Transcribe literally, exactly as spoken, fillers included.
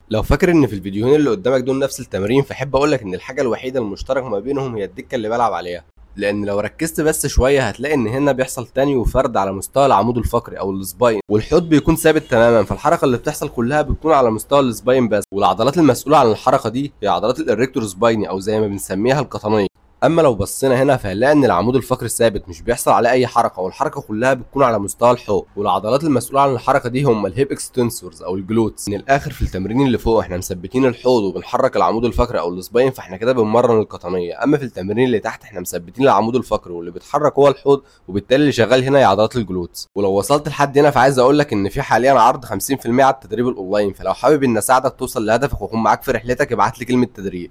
لو فاكر ان في الفيديوهين اللي قدامك دول نفس التمرين، فاحب اقولك ان الحاجه الوحيده المشتركه ما بينهم هي الدكه اللي بلعب عليها. لان لو ركزت بس شويه هتلاقي ان هنا بيحصل تاني وفرد على مستوى العمود الفقري او السباين، والحوض بيكون ثابت تماما، فالحركه اللي بتحصل كلها بتكون على مستوى السباين بس، والعضلات المسؤوله عن الحركه دي هي عضلات الاريكتور سبايني او زي ما بنسميها القطنيه. اما لو بصينا هنا فهنلاقي ان العمود الفقري ثابت مش بيحصل عليه اي حركه، والحركه كلها بتكون على مستوى الحوض، والعضلات المسؤوله عن الحركه دي هم الهيب اكستنسورز او الجلوتس. من الاخر في التمرين اللي فوق احنا مثبتين الحوض وبنحرك العمود الفقري او السباين، فاحنا كده بنمرن القطنيه. اما في التمرين اللي تحت احنا مثبتين العمود الفقري واللي بيتحرك هو الحوض، وبالتالي اللي شغال هنا هي عضلات الجلوتس. ولو وصلت لحد هنا فعايز اقول لك ان في حاليا عرض خمسين في المية على التدريب الاونلاين، فلو حابب ان اساعدك توصل لهدفك واكون معاك في رحلتك ابعت لي كلمه تدريب.